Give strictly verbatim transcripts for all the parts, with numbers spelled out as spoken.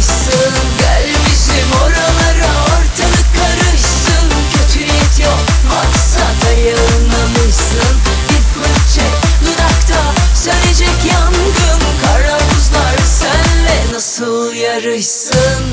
yarışsın. Gel bizim oralara, ortalık karışsın. Kötü niyet yok, maksata yayınlamışsın. Bir fırt çek dudakta, sönecek yangın. Kara buzlar senle nasıl yarışsın?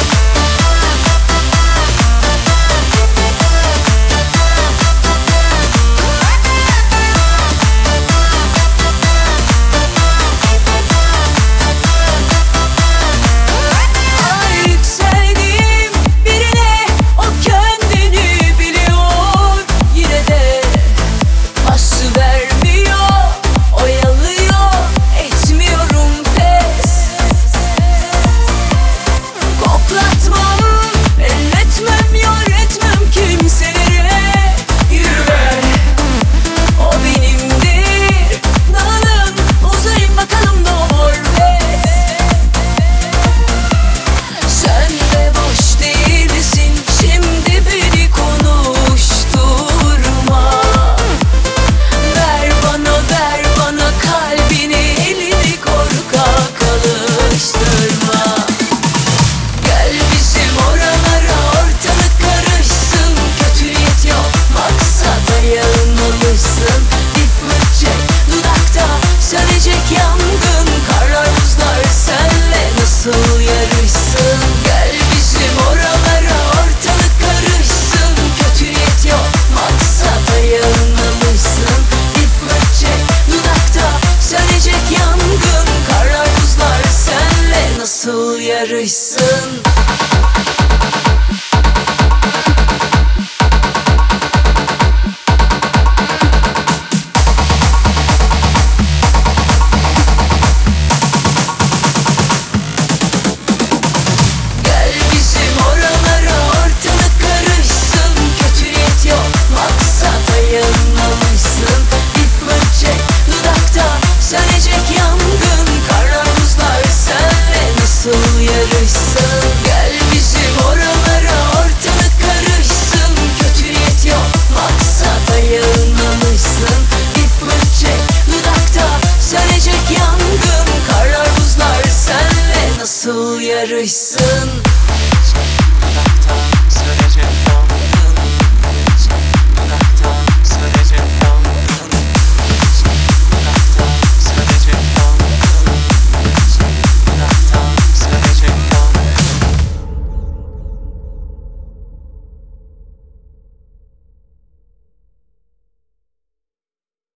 Yarışsın. Gel bizim oralara, ortalık karışsın. Kötü niyet yok, maksata yanılmışsın. Bir fırt çek dudakta, sönecek yangın. Kara buzlar senle nasıl yarışsın? Gel bizim oralara, ortalık karışsın. Kötü niyet yok, maksata yayınlamışsın. Bir fırt çek dudakta, sönecek yangın. Kara buzlar senle nasıl yarışsın? Dudakta sönecek